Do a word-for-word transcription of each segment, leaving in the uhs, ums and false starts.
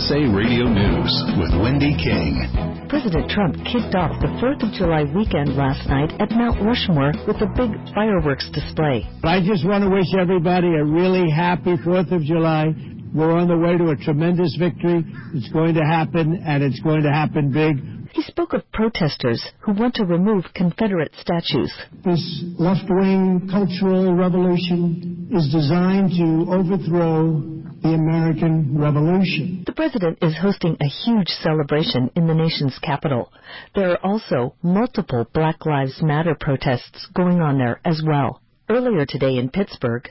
S A Radio News with Wendy King. President Trump kicked off the fourth of July weekend last night at Mount Rushmore with a big fireworks display. I just want to wish everybody a really happy fourth of July. We're on the way to a tremendous victory. It's going to happen, and it's going to happen big. He spoke of protesters who want to remove Confederate statues. This left-wing cultural revolution is designed to overthrow the American Revolution. The president is hosting a huge celebration in the nation's capital. There are also multiple Black Lives Matter protests going on there as well. Earlier today in Pittsburgh,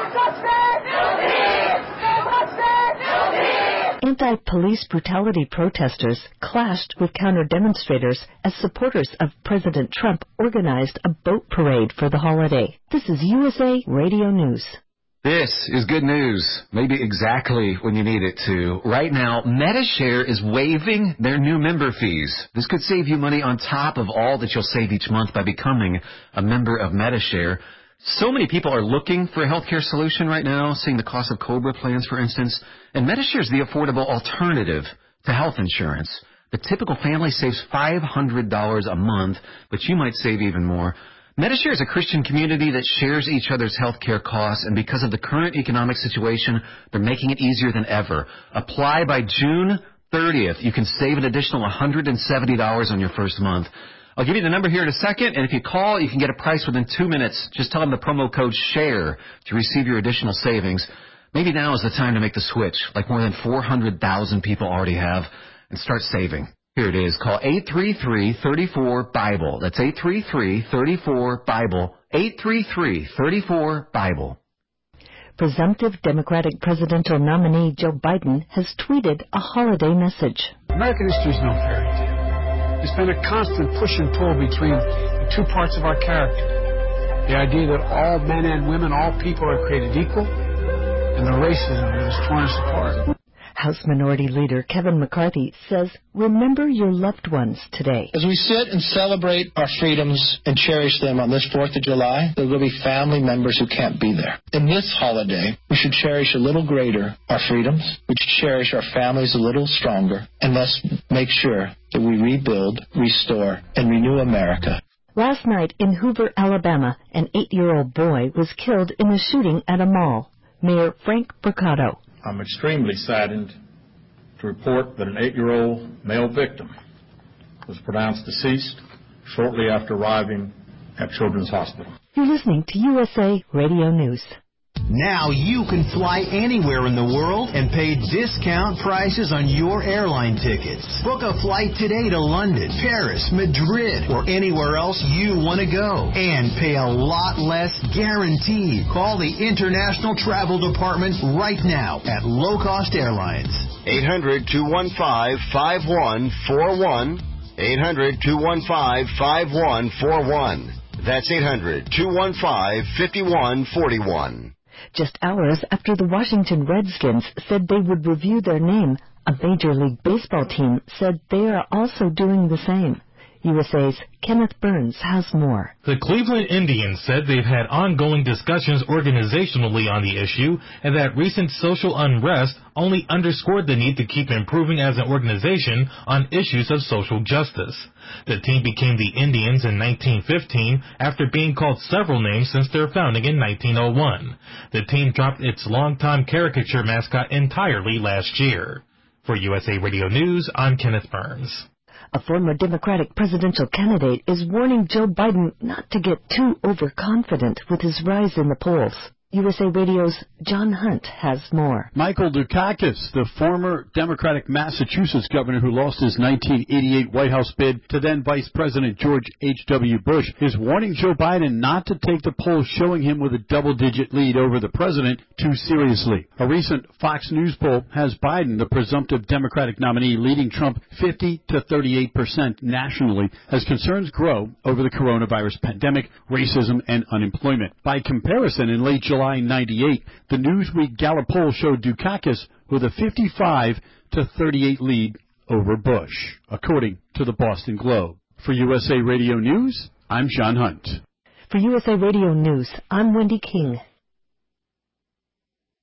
anti-police brutality protesters clashed with counter-demonstrators as supporters of President Trump organized a boat parade for the holiday. This is U S A Radio News. This is good news, maybe exactly when you need it to. Right now, Medi-Share is waiving their new member fees. This could save you money on top of all that you'll save each month by becoming a member of Medi-Share. So many people are looking for a healthcare solution right now, seeing the cost of COBRA plans, for instance. And Medi-Share is the affordable alternative to health insurance. The typical family saves five hundred dollars a month, but you might save even more. Medi-Share is a Christian community that shares each other's healthcare costs, and because of the current economic situation, they're making it easier than ever. Apply by June thirtieth. You can save an additional one hundred seventy dollars on your first month. I'll give you the number here in a second, and if you call, you can get a price within two minutes. Just tell them the promo code SHARE to receive your additional savings. Maybe now is the time to make the switch, like more than four hundred thousand people already have, and start saving. Here it is. Call eight three three, three four, BIBLE. That's eight three three, three four, BIBLE. eight three three, three four, BIBLE. Presumptive Democratic presidential nominee Joe Biden has tweeted a holiday message. American history is no fairy tale. There's been a constant push and pull between the two parts of our character. The idea that all men and women, all people are created equal, and the racism that has torn us apart. House Minority Leader Kevin McCarthy says, remember your loved ones today. As we sit and celebrate our freedoms and cherish them on this fourth of July, there will be family members who can't be there. In this holiday, we should cherish a little greater our freedoms. We should cherish our families a little stronger, and thus make sure that we rebuild, restore, and renew America. Last night in Hoover, Alabama, an eight-year-old boy was killed in a shooting at a mall. Mayor Frank Mercado. I'm extremely saddened to report that an eight-year-old male victim was pronounced deceased shortly after arriving at Children's Hospital. You're listening to U S A Radio News. Now you can fly anywhere in the world and pay discount prices on your airline tickets. Book a flight today to London, Paris, Madrid, or anywhere else you want to go. And pay a lot less guaranteed. Call the International Travel Department right now at Low Cost Airlines. eight hundred, two one five, five one four one. eight hundred, two one five, five one four one. That's eight hundred, two one five, five one four one. Just hours after the Washington Redskins said they would review their name, a Major League Baseball team said they are also doing the same. U S A's Kenneth Burns has more. The Cleveland Indians said they've had ongoing discussions organizationally on the issue, and that recent social unrest only underscored the need to keep improving as an organization on issues of social justice. The team became the Indians in nineteen fifteen after being called several names since their founding in nineteen oh one. The team dropped its longtime caricature mascot entirely last year. For U S A Radio News, I'm Kenneth Burns. A former Democratic presidential candidate is warning Joe Biden not to get too overconfident with his rise in the polls. U S A Radio's John Hunt has more. Michael Dukakis, the former Democratic Massachusetts governor who lost his nineteen eighty-eight White House bid to then Vice President George H W. Bush, is warning Joe Biden not to take the polls showing him with a double-digit lead over the president too seriously. A recent Fox News poll has Biden, the presumptive Democratic nominee, leading Trump fifty to thirty-eight percent nationally as concerns grow over the coronavirus pandemic, racism, and unemployment. By comparison, in late July ninety-eight, the Newsweek Gallup poll showed Dukakis with a fifty-five to thirty-eight lead over Bush, according to the Boston Globe. For U S A Radio News, I'm John Hunt. For U S A Radio News, I'm Wendy King.